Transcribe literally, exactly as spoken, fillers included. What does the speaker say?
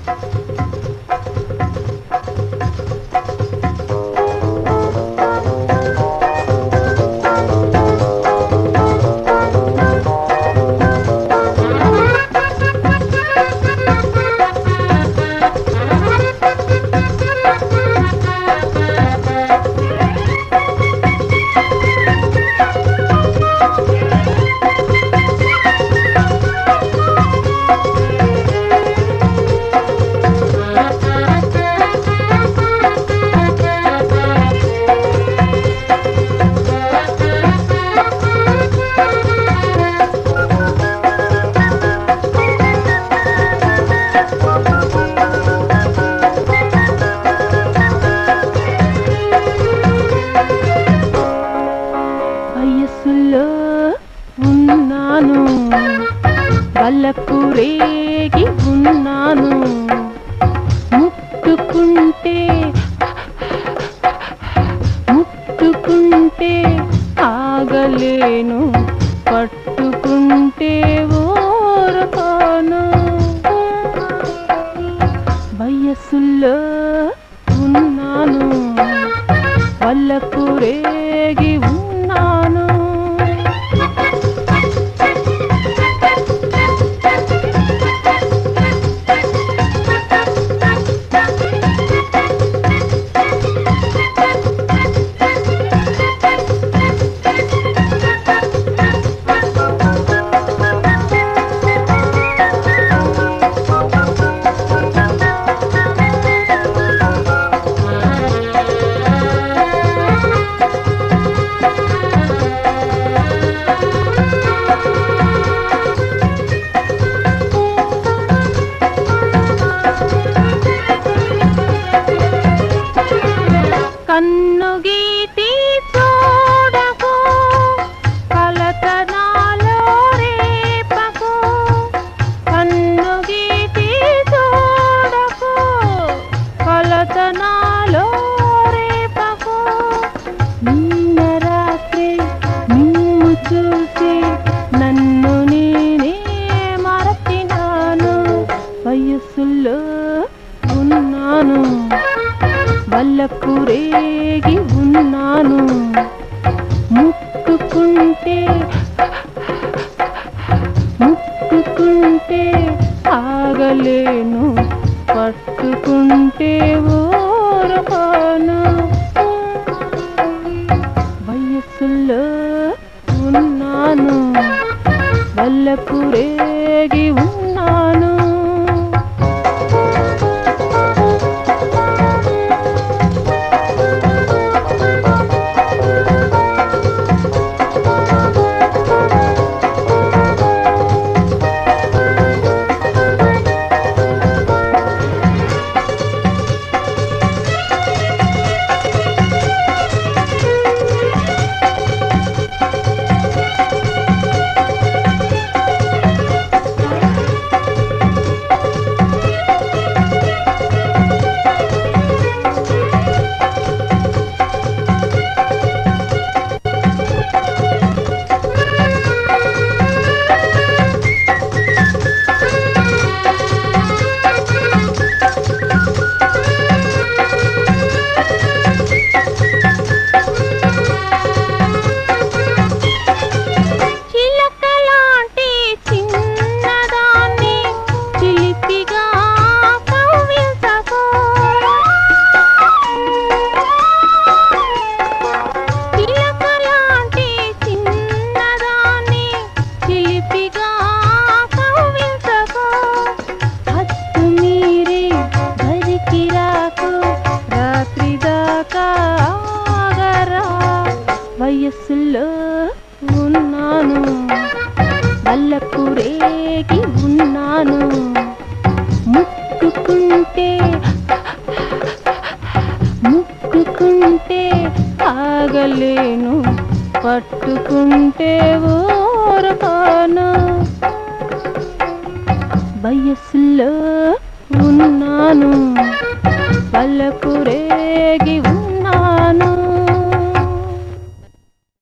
వలకు రేగి ఉన్నాను ముట్టుకుంటే ముట్టుకుంటే ఆగలేను పట్టుకుంటే ఓరపాను వయసులో ఉన్నాను వలకు రేగి ఉన్నాను కన్ను గీతి చూడకు కలతనాలో రేపకు కన్ను గీతి చూడకు కలతనాలో రేపకు నిన్న రాత్రి నిన్ను చూసి నన్ను నేనే మరచినాను వయసులో ఉన్నాను వలకు రేగి ఉన్నాను ముట్టుకుంటే ముట్టుకుంటే ఆగలేను పట్టుకుంటే ఓరపాను వయసులో ఉన్నాను వలకు రేగి ఉన్నాను వయసులో ఉన్నాను వలకు రేగి ఉన్నాను ముట్టుకుంటే ముట్టుకుంటే ఆగలేను పట్టుకుంటే ఓరపాను వయసులో ఉన్నాను వలకు రేగి ఉన్నాను